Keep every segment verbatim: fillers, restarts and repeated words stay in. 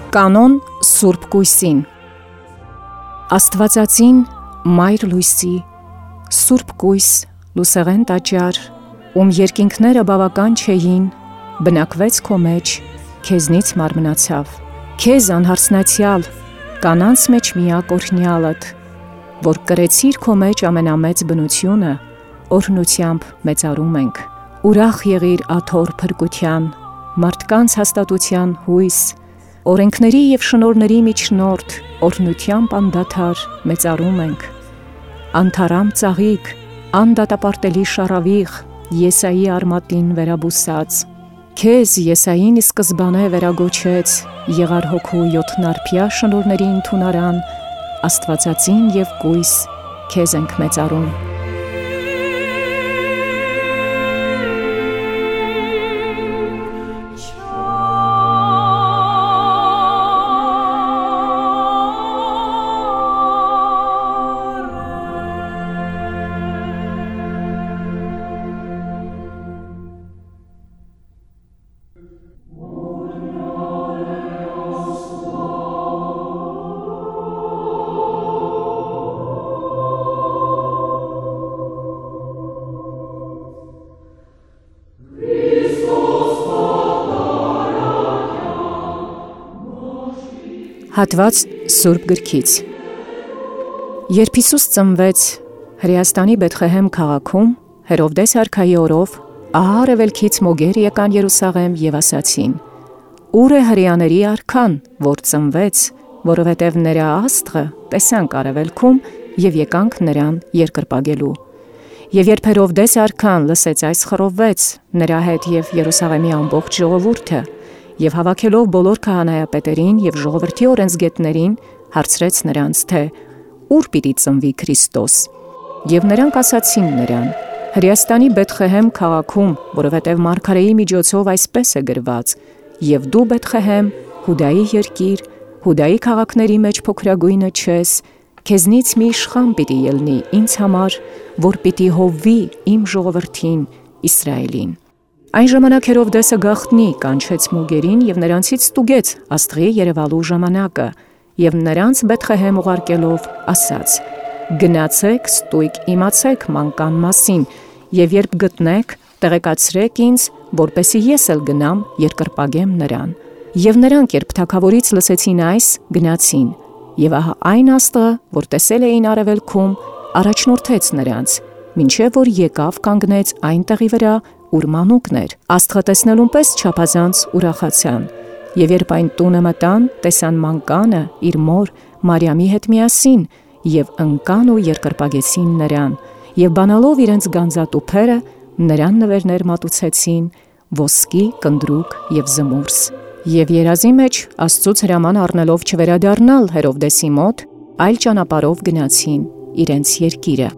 Կանոն Սուրբ Կույսին Աստվածածին մայր լույսի, Սուրբ Կույս, լուսեղեն տաճար, ում երկինքները բավական չէին, բնակվեց քո մեջ, քեզնից մարմնացավ, քեզ անհարսնացյալ, կանանց մեջ միակ օրհնյալդ, որ կրեցիր քո մեջ ամենամեծ բնությունը, օրհնությամբ մեծարում ենք, ուրախ եղիր աթոռ փրկության, մարդկանց հաստատության հույս, օրենքների և շնորհների միջնորդ, օրհնությամբ անդադար մեծարում ենք, անթարամ ծաղիկ, անդատապարտելի շառավիղ, Եսայի արմատին վերաբուսած, քեզ Եսային ի սկզբանե վերագոչեց, եղար հոգու յոթնարբյա շնորհների ընդունարան, Աստվածածին և կույս, քեզ ենք մեծարում։ Հատված Սուրբ գրքից Երբ Հիսուս ծնվեց Հրեաստանի Բեթղեհեմ քաղաքում, Հերովդես արքայի օրով, ահա արևելքից մոգեր եկան Երուսաղեմ և ասացին. Ուր է հրեաների արքան, որ ծնվեց, որովհետև նրա աստղը տեսանք արևելքում և եկանք նրան երկրպագելու։ Եվ երբ Հերովդես արքան լսեց այս, խռովվեց նրա հետ և Երուսաղեմի ամբողջ ժողովուրդը, և հավաքելով բոլոր քահանայապետերին և ժողովրդի օրենսգետներին, հարցրեց նրանց, թե ուր պիտի ծնվի Քրիստոս։ Եվ նրանք ասացին նրան. Հրեաստանի Բեթղեհեմ քաղաքում, որովհետև մարգարեի միջոցով այսպես է գրված. և դու Բեթղեհեմ, Հուդայի երկիր, Հուդայի քաղաքների մեջ փոքրագույնը չես, քեզնից մի իշխան պիտի ելնի ինձ համար, որ պիտի հովվի իմ ժողովրդին Իսրայելին։ Այն ժամանակ Հերովդեսը գաղտնի կանչեց մոգերին և նրանցից ստուգեց աստղի երևալու ժամանակը և նրանց Բեթղեհեմ ուղարկելով ասաց. գնացեք ստույգ իմացեք մանկան մասին և երբ գտնեք, տեղեկացրեք ինձ, որպեսզի ես էլ գնամ երկրպագեմ նրան։ Եվ նրանք, երբ թագավորից լսեցին այս, գնացին, և ահա այն աստղը, որ տեսել էին արևելքում, առաջնորդեց նրանց, մինչև որ եկավ կանգնեց այն տեղի վրա, ուր մանուկն էր, աստղը տեսնելուն պես չափազանց ուրախացան, և երբ այն տունը մտան, տեսան մանկանը իր մոր Մարիամի հետ միասին, և ընկան ու երկրպագեցին նրան, և բանալով իրենց գանձատուփերը, նրան նվերներ մատուցեցին, ոսկի, կնդրուկ և զմուրս, և երազի մեջ Աստծուց հրաման առնելով չվերադառնալ Հերովդեսի մոտ, այլ ճանապարհով գնացին իրենց երկիրը։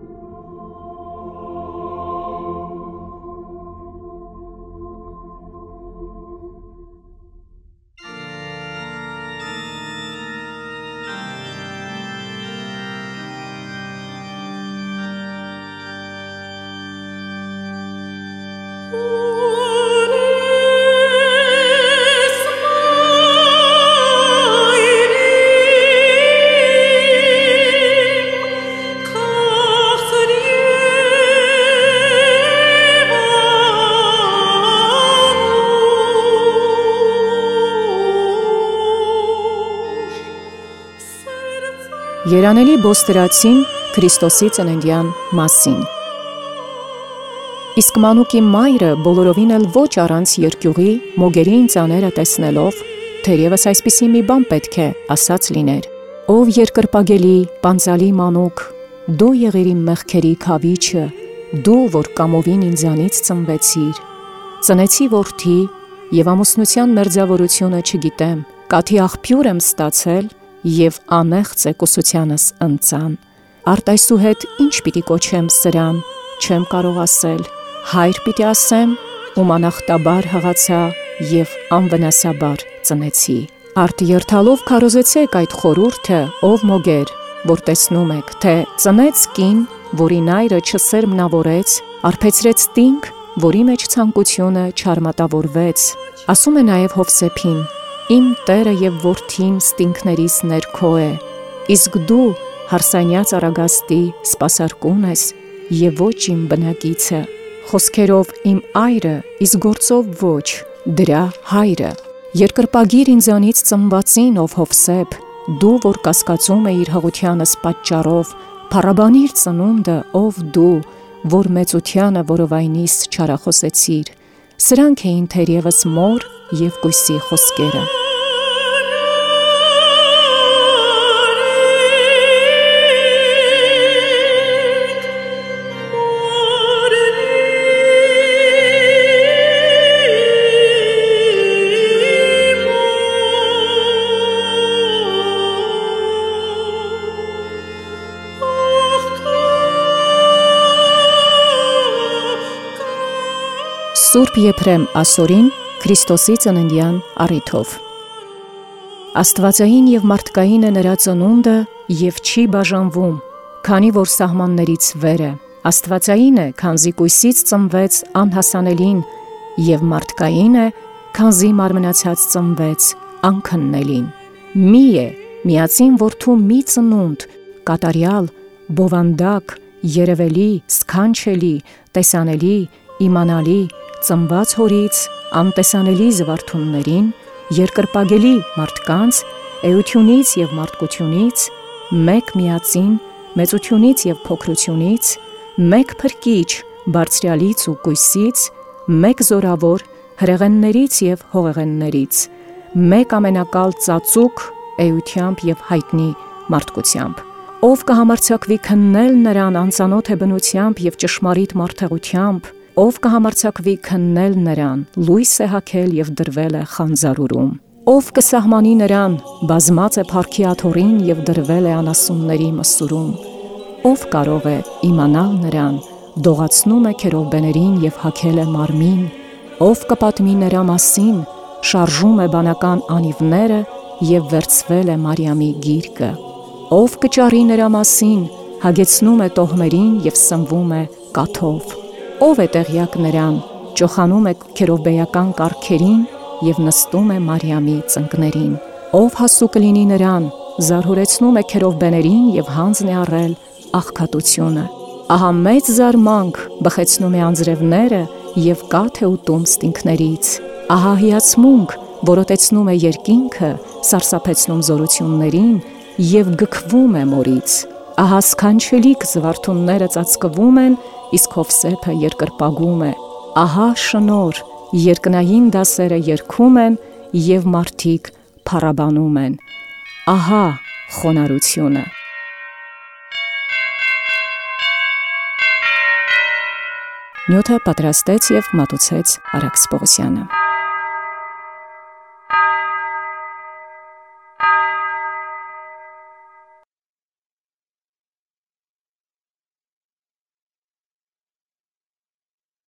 Երանելի բոստրացին Քրիստոսի ծննդյան մասին։ Իսկ մանուկի մայրը բոլորովին էլ ոչ առանց երկյուղի մոգերի ինձաները տեսնելով, թերևս այսպիսի մի բան պետք է ասած լիներ. Ով երկրպագելի, պանծալի մանուկ, դու եղիր իմ մեղքերի քավիչը, դու, որ կամովին ինձանից ծնվեցիր, ծնեցի որդի և ամուսնության մերձավորությունը չգիտեմ, կաթի աղբյուր եմ ստացել և անեղծ է կուսությանս ընծան, արտայսուհետ ինչ պիտի կոչեմ սրան, չեմ կարող ասել, հայր պիտի ասեմ, ում անախտաբար հղացա և անվնասաբար ծնեցի։ Արդ երթալով քարոզեցեք այդ խորհուրդը, ով մոգեր, որ տեսնում եք, թե ծնեց կին, որի նայրը չսերմնավորեց, արբեցրեց տինք, որի մեջ ցանկությունը չարմատավորվեց, ասում է նաև Հովսեփին, Իմ Տերը և որդին ստինքներիս ներքո է, իսկ դու հարսանյաց Արագաստի սպասարկուն ես և ոչ իմ բնակիցը, խոսքերով իմ այրը, իսկ գործով ոչ, դրա հայրը։ Երկրպագիր ինձանից ծնվածին, ով Հովսեփ, դու, որ կասկածում էիր հղությանս պատճառով, փառաբանիր ծնունդը, ով դու, որ մեծությանը որովայնիս չարախոսեցիր։ Սրանք էին թերևս մոր և կույսի խոսքերը։ Սուրբ Եփրեմ ասորին Քրիստոսի ծննդյան առիթով։ Աստվածային և մարդկային է նրա ծնունդը և չի բաժանվում, քանի որ սահմաններից վեր է, աստվածային է, քանզի կույսից ծնվեց անհասանելին, և մարդկային է, քանզի մարմնացած ծնվեց անքննելին։ Մի է, միածին որդու մի ծնունդ, կատարյալ, բովանդակ, երևելի, սքանչելի, տեսանելի, իմանալի, ծնված հորից, անտեսանելի զվարթուններին, երկրպագելի մարդկանց, էությունից և մարդկությունից, մեկ միածին, մեծությունից և փոքրությունից, մեկ փրկիչ, բարձրյալից ու կույսից, մեկ զորավոր, հրեղեններից և հողեղեններից, մեկ ամենակալ ծածուկ, էությամբ և հայտնի մարդկությամբ, ով կհամարձակվի քննել նրան անծանոթ է բնությամբ և ճշմարիտ մարդեղությամբ, ով կհամարձակվի քննել նրան, լույս է հագել և դրվել է խանձարուրում, ով կսահմանի նրան, բազմած է փառքի աթոռին և դրվել է անասունների մսուրում, ով կարող է իմանալ նրան, դողացնում է քերովբեներին և հագել է մարմին, ով կպատմի նրա մասին, շարժում է բանական անիվները և վերցվել է Մարիամի գիրկը, ով կճարի նրա մասին, հագեցնում է տոհմերին և սնվում է կաթով, ով է տեղյակ նրան, ճոխանում է քերովբեական կառքերին և նստում է Մարիամի ծնկներին, ով հասու կլինի նրան, զարհուրեցնում է քերովբեներին և հանձն է առել աղքատությունը, ահա մեծ զարմանք բխեցնում է անձրևները և կաթ է ուտում ստինքներից, ահա հիացմունք որոտեցնում է երկինքը, սարսափեցնում զորություններին և գքվում է մորից, ահա սքանչելիք զվարթունները ծածկվում են, իսկ Հովսեփը երկրպագում է, ահա շնորհ, երկնային դասերը երգում են և մարդիկ փառաբանում են, ահա խոնարհությունը։ Նյութը պատրաստեց և մատուցեց Արաքս Պողոսյանը։